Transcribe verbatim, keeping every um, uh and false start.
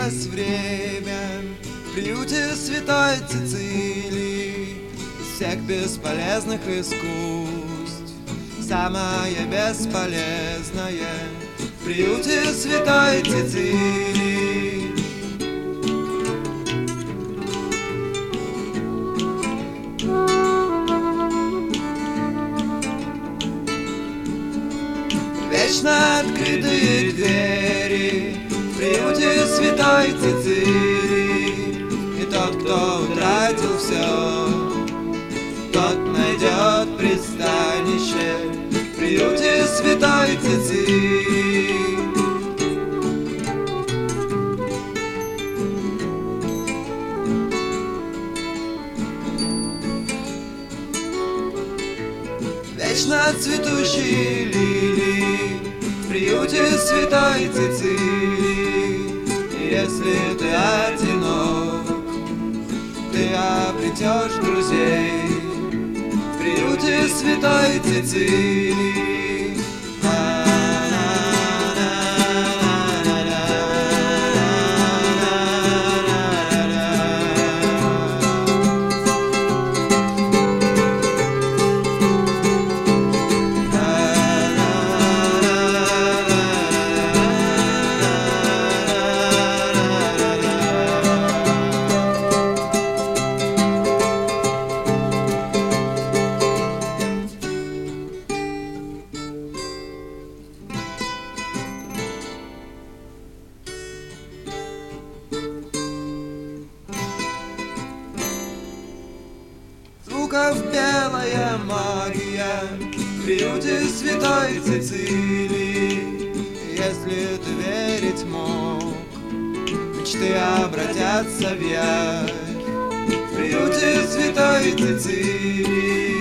нас время в приюте Святой Цицилии. Из всех бесполезных искусств самое бесполезное в приюте Святой Цицилии. Вечно открытые двери в приюте Святой Цицилии. И тот, кто утратил все, тот найдет пристанище в приюте Святой Цицилии. Вечно цветущие лилии в приюте Святой Цицилии. И если ты одинок, ты обретешь друзей в приюте Святой Цицилии. Звуков белая магия в приюте Святой Цицилии. Если ты верить мог, мечты обратятся в явь в приюте Святой Цицилии.